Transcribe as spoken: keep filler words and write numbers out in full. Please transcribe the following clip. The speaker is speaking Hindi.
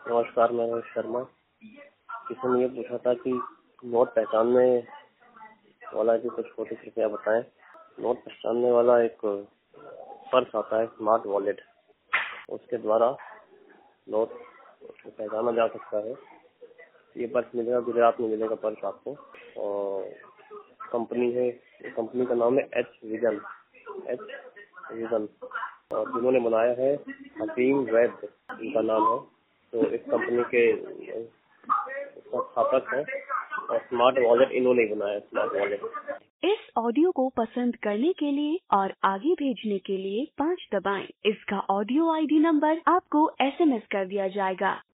नमस्कार, मैं रोहित शर्मा। किसी ने ये पूछा था कि नोट पहचानने वाला की कुछ फोटो कृपया बताएं। नोट पहचानने वाला एक पर्स आता है, स्मार्ट वॉलेट। उसके द्वारा नोट को पहचाना जा सकता है। ये पर्स मिलेगा, गुजरात में मिलेगा पर्स आपको। और कंपनी है, कंपनी का नाम है एच विजन एच विजन और जिन्होंने बनाया है हकीम वैद, इनका नाम है। तो इस कंपनी के स्थापक है और स्मार्ट वॉलेट इन्होंने बनाया, स्मार्ट वॉलेट। इस ऑडियो को पसंद करने के लिए और आगे भेजने के लिए पाँच दबाएं। इसका ऑडियो आईडी नंबर आपको एसएमएस कर दिया जाएगा।